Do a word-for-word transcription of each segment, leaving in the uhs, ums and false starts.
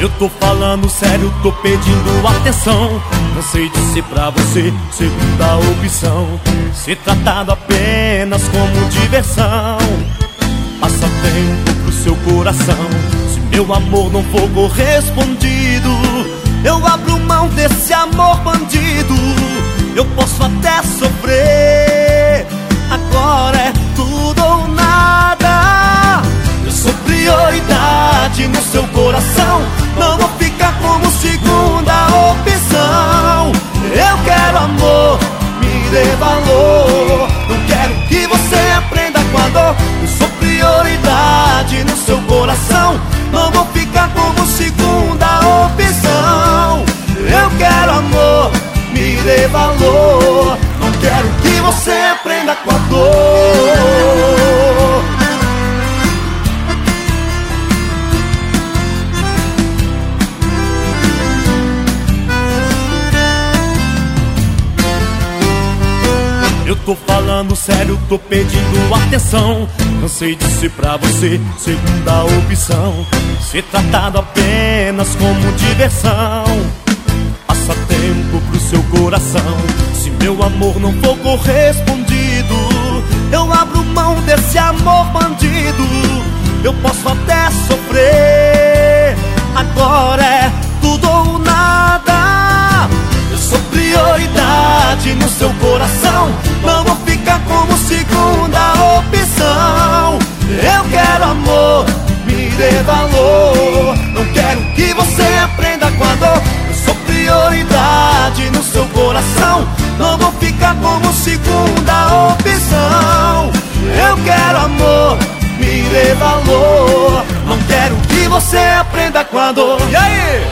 Eu tô falando sério, tô pedindo atenção. Cansei de ser pra você segunda opção, ser tratado apenas como diversão, passatempo pro seu coração. Se meu amor não for correspondido, eu abro mão desse amor bandido. Eu posso até sofrer, agora é tudo ou nada. Eu sou prioridade no seu coração, não vou ficar como segunda opção. Eu quero amor, me dê valor, não quero que você aprenda com a dor. Eu sou prioridade no seu coração, não vou ficar como segunda opção. Eu quero amor, me dê valor, não quero que você aprenda com a dor. Eu tô falando sério, tô pedindo atenção. Cansei de ser pra você segunda opção, ser tratado apenas como diversão, passatempo pro seu coração. Se meu amor não for correspondido, eu abro mão desse amor bandido. Eu posso até sofrer, agora é tudo ou nada. Eu sou prioridade no seu coração, não vou ficar como segunda opção. Eu quero amor, me dê valor, não quero que você aprenda com a dor. Eu sou prioridade no seu coração, não vou ficar como segunda opção. Eu quero amor, me dê valor, não quero que você aprenda com a dor. E aí?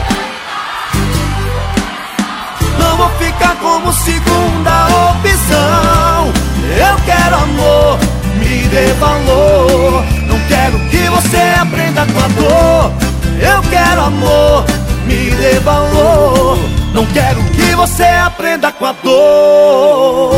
Não vou ficar como segunda opção. Eu quero amor, me dê valor, não quero que você aprenda com a dor. Eu quero amor, me dê valor, não quero que você aprenda com a dor.